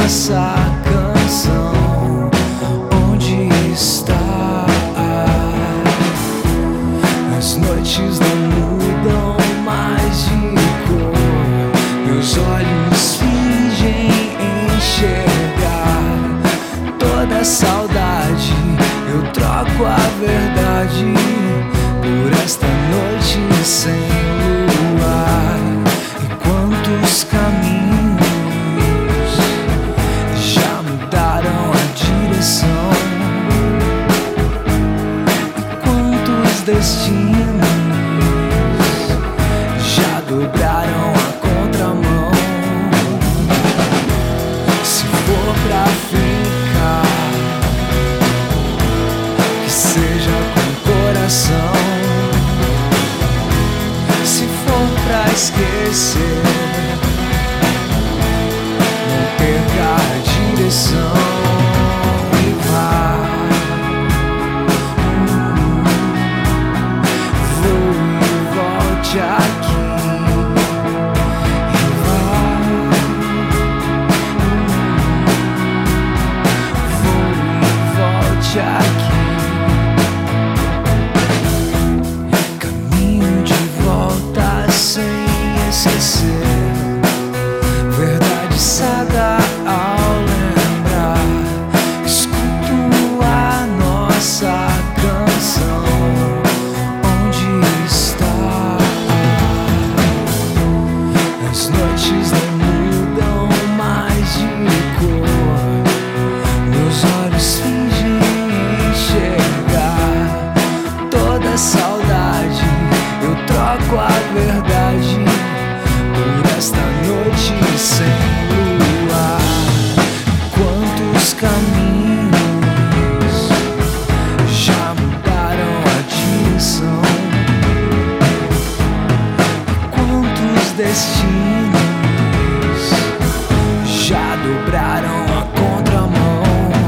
nossa canção. Onde está? As noites não mudam mais de cor, meus olhos fingem enxergar toda saudade. Eu troco a verdade por esta noite sem luar. E quantos caminhos já mudaram a direção, e quantos destinos já dobraram a contramão. Se for pra ficar, que seja com coração. Se for pra esquecer, não perca a direção e vá. Voe e volte aqui e vá. Voe e volte aqui. Esquecer, verdade sada ao lembrar. Escuto a nossa canção. Onde está? As noites não mudam mais de cor, meus olhos fingem enxergar toda saudade. Eu troco a verdade por esta noite sem luar. Quantos caminhos já mudaram a direção, quantos destinos já dobraram a contramão.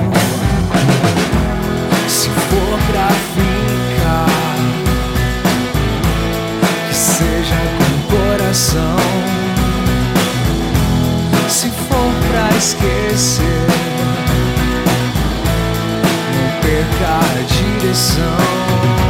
Se for pra ficar, que seja com coração. Se for pra esquecer, não perca a direção.